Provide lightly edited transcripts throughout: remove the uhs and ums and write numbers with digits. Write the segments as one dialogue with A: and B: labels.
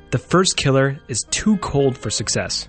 A: The first killer is too cold for success.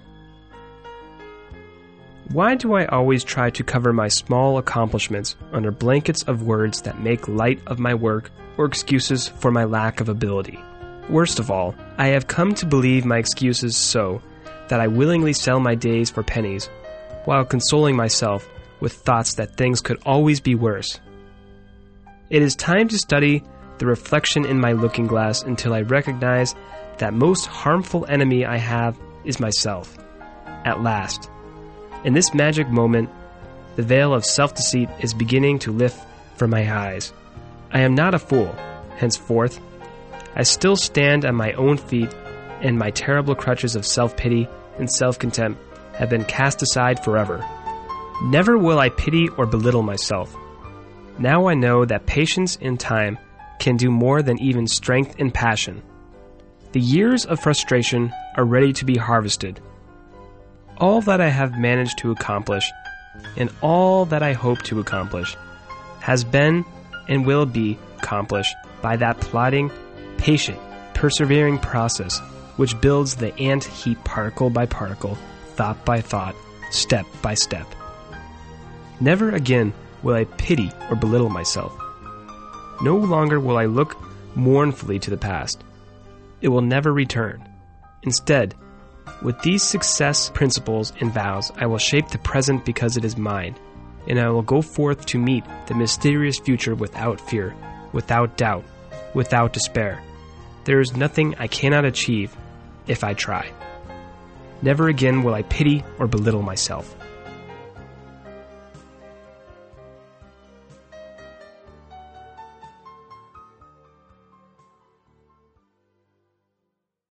A: Why do I always try to cover my small accomplishments under blankets of words that make light of my work or excuses for my lack of ability? Worst of all, I have come to believe my excuses so that I willingly sell my days for pennies, while consoling myself with thoughts that things could always be worse. It is time to study the reflection in my looking glass until I recognize that most harmful enemy I have is myself. At last, in this magic moment, the veil of self-deceit is beginning to lift from my eyes. I am not a fool, henceforth. I still stand on my own feet, and my terrible crutches of self-pity and self-contempt have been cast aside forever. Never will I pity or belittle myself. Now I know that patience and time can do more than even strength and passion. The years of frustration are ready to be harvested. All that I have managed to accomplish, and all that I hope to accomplish, has been and will be accomplished by that plodding, patient, persevering process which builds the ant heap particle by particle, thought by thought, step by step. Never again will I pity or belittle myself. No longer will I look mournfully to the past. It will never return. Instead, with these success principles and vows, I will shape the present because it is mine, and I will go forth to meet the mysterious future without fear, without doubt, without despair. There is nothing I cannot achieve if I try. Never again will I pity or belittle myself.